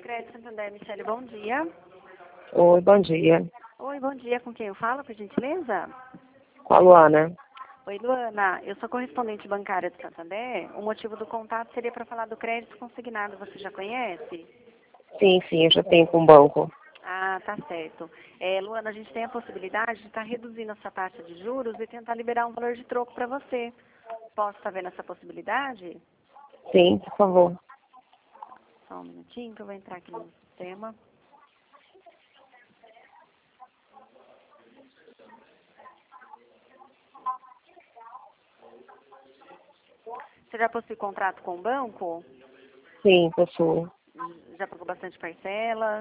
Crédito Santander, Michele, bom dia. Oi, bom dia. Oi, bom dia. Com quem eu falo, por gentileza? Com a Luana. Oi, Luana. Eu sou correspondente bancária do Santander. O motivo do contato seria para falar do crédito consignado. Você já conhece? Sim, eu já tenho com o banco. Ah, tá certo. Luana, a gente tem a possibilidade de estar reduzindo essa taxa de juros e tentar liberar um valor de troco para você. Posso estar vendo essa possibilidade? Sim, por favor. Só um minutinho que eu vou entrar aqui no sistema. Você já possui contrato com o banco? Sim, possuo. Já pagou bastante parcelas?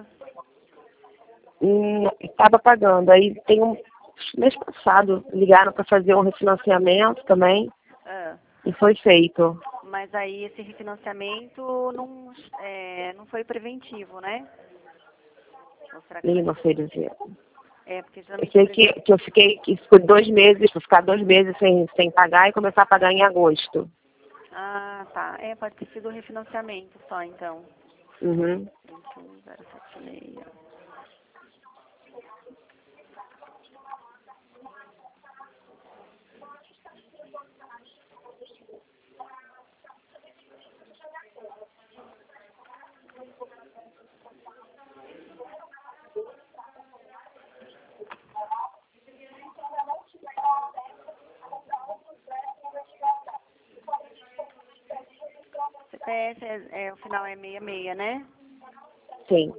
Estava pagando. Aí tem mês passado, ligaram para fazer um refinanciamento também Ah, e foi feito. mas aí esse refinanciamento não foi preventivo, né? Ou será que E foi? não sei dizer. Porque Eu geralmente sei que eu fiquei, que foi 2 meses, vou ficar 2 meses sem pagar e começar a pagar em agosto. Ah, tá. Pode ter sido o refinanciamento só, então. Uhum. 21076. CPF o final é 66, né? Sim,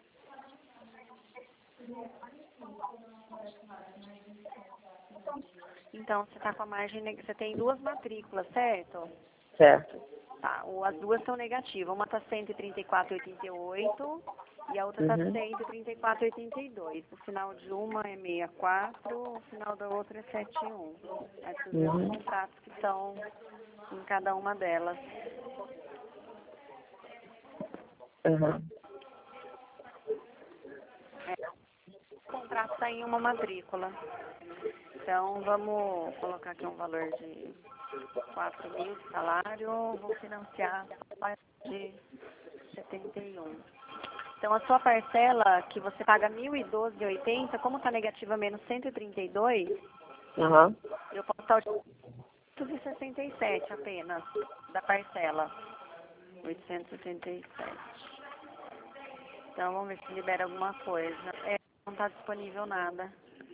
Então, você está com a margem, você tem duas matrículas, certo? certo. Tá, as duas são negativas. Uma está 134,88 e a outra está Uhum. 134,82. O final de uma é 64, o final da outra é 71. Esses são os contratos que estão em cada uma delas. Uhum. O contrato está em uma matrícula. Então, vamos colocar aqui um valor de 4 mil de salário. Vou financiar a parte de 71. Então, a sua parcela, que você paga 1.012,80, como está negativa menos 132, Uhum. eu posso estar 867 apenas da parcela. 877. Então, vamos ver se libera alguma coisa. Não está disponível nada.